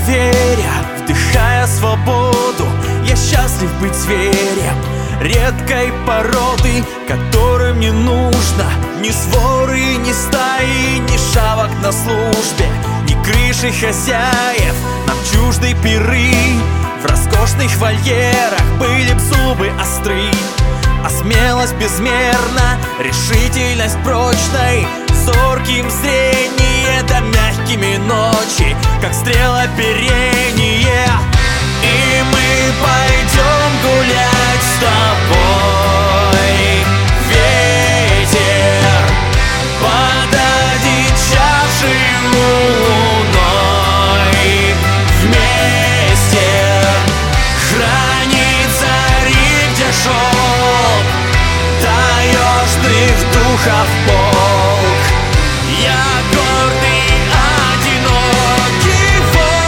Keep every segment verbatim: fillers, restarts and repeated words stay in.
веря, вдыхая свободу, я счастлив быть зверем редкой породы, которым не нужно ни своры, ни стаи, ни шавок на службе, ни крыши хозяев. Нам чужды пиры в роскошных вольерах, были б зубы остры, а смелость безмерна, решительность прочной, зорким зрение, да мягкими ночи, как стрела оперение. И мы пойдем гулять с тобой, ветер под одичавшей луной, вместе хранить зари, где шел таежных духов полк. Я гордый, одинокий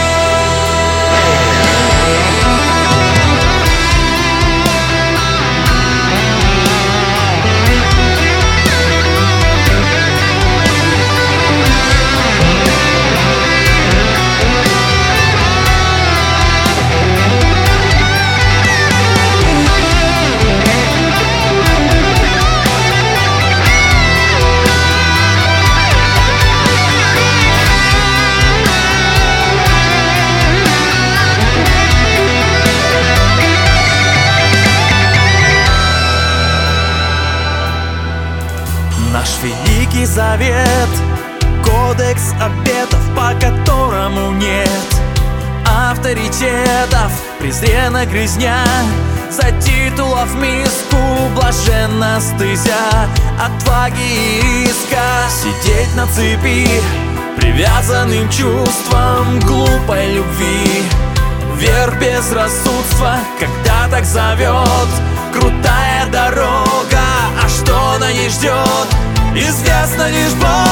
наш великий завет, кодекс обетов, по которому нет авторитетов, презрена грязня за титулов миску, блаженно стызя отваги и риска. Сидеть на цепи, привязанным чувством глупой любви, верх безрассудства, когда так зовет крутая дорога, а что на ней ждет, известно лишь Богу.